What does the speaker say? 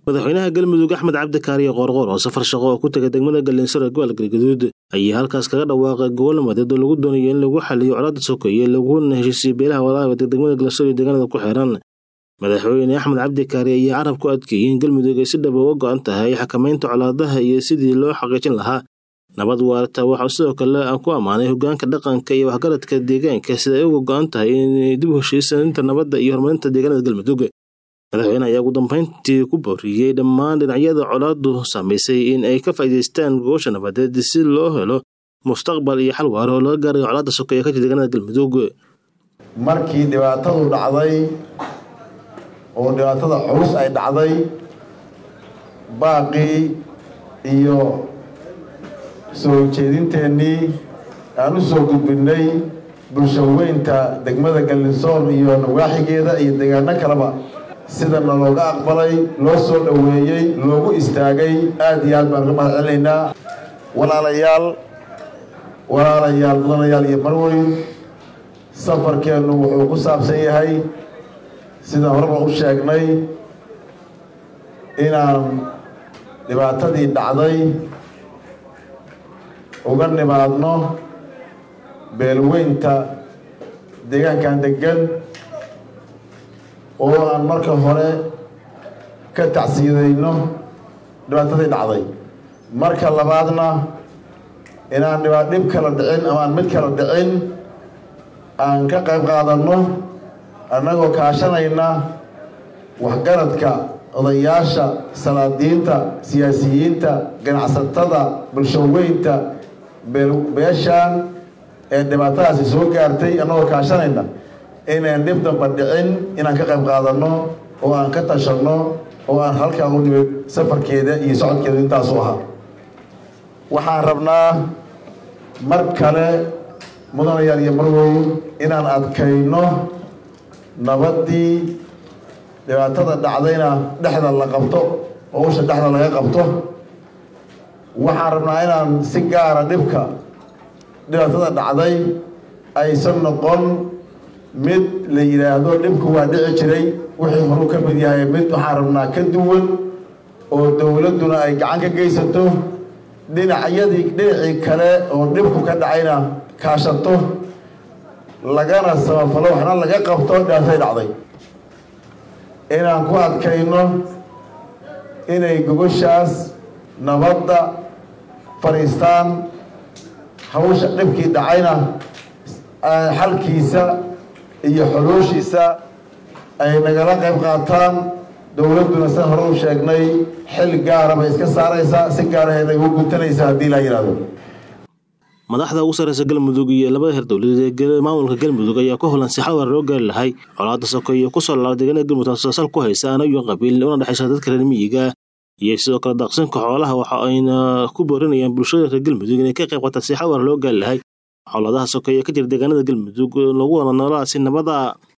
madaxweynaha Galmudug Axmed Cabdi Kaariye Qoorqoor oo safar shaqo oo ku tagay degmada Gallinsaro ee gobolka Galgaduud ayaa halkaas kaga dhawaaqay gobol madeed oo lagu doonayo in lagu xalliyo colaadda sokeeye laguna heshiisiyo beelaha walaalaha degmada Gallinsaro iyo deegaanada ku xeeran. Madaxweyne Axmed Cabdi Kaariye ayaa carab ku adkeeyay in Galmudug ay si dhab uga go'an tahay xakamaynta colaadaha iyo sidii loo xaqiijin lahaa nabad waarta. Waxa sidoo kale ku amaanay hoggaanka dhaqanka iyo waxgaradka deegaanka sida ay uga go'an tahay in dib u heshiisiinta nabadda iyo horumarinta deegaanada Galmudug. Madaxweyne ayaa ugu dambeyntii ku booriyay dhammaan dhinacyada colaaddu saameysay in ay ka faa'iideystaan gogosha nabadeed si loo helo mustaqbal iyo xal waara oo laga gaarayo colaadda sokeeye ka jirta deegaanada Galmudug. Markii dhibaatadu dhacday oo dhibaatada culus ay dhacday, baaqii iyo soo jeedinteennii aan u soo gudbinay bulshaweynta degmada Gallinsaro iyo nawaaxigeeda iyo deegaano kaleba sida looga aqbalay, loo soo dhaweeyay, loogu istaagay, aad iyo aad baan uga mahad celinaynaa. walaalayaal iyo marweyn, safarkeennu wuxuu ku saabsan yahay sida horeba u sheegnay inaan dhibaatadii dhacday uga nimaadno beelweynta deegaankan degan oo aan marka hore ka tacsiyadayno dhibaatadii dhacday, marka labaadna inaan dhib kala dhicin ama aan mid kala dhicin aan ka qayb qaadanno annagoo kaashanayna waxgaradka, odayaasha, salaadiinta, siyaasiyiinta, ganacsatada, bulshaweynta beeshaan ee dhibaatadaasi soo gaartay, annagoo kaashanayna inaan dhib damba dhicin inaan ka qayb qaadanno oo aan ka tashanno oo aan halkaan u nimid safarkeeda iyo socodkeeda intaasu ahaa. Waxaan rabnaa mar kale mudanayaal iyo marweyn inaan adkayno nabaddii dhibaatada dhacdayna dhexda la qabto oo usha dhexda laga qabto. Waxaan rabnaa inaan si gaara dhibaatada dhacday aysan noqon mid la yidhaahdo dhibku waa dhici jiray wixii horu ka mid yahay, mid waxaan rabnaa ka duwan oo dowladduna ay gacan ka geysato, dhinacii kale oo dhibku ka dhacayna kaashato, lagana samafalo waxna laga qabto dhibaatadii dhacday. Inaan ku adkayno inay gogoshaas nabadda fadhiistaan, hawsha dhibkii dhacayna xalkiisa iyo xuluushiisa ay nagala qayb qaataan. Dowladduna sida hore u sheegnay xil gaara bay iska saaraysaa, si gaaraheed ay u gutanaysaa haddii la yidhaahdo. Madaxda ugu sarreysa Galmudug iyo labada heer dowladeed ee maamulka Galmudug ayaa ku howlan si xal waara loo gaari lahay colaadda sokeeye ku soo laabtay deegaanada Galmudug taasoo sal ku haysa anayo qabiil una dhexaysa dadka reer miyiga iyo sidoo kale daaqsinka xoolaha. Waxa ayna ku boorinayaan bulshada reer Galmudug inay ka qayb qaataan si xal waara loo gaari lahay colaadaha sokeeye ka jira deegaanada Galmudug lagu wada noolaa si nabada.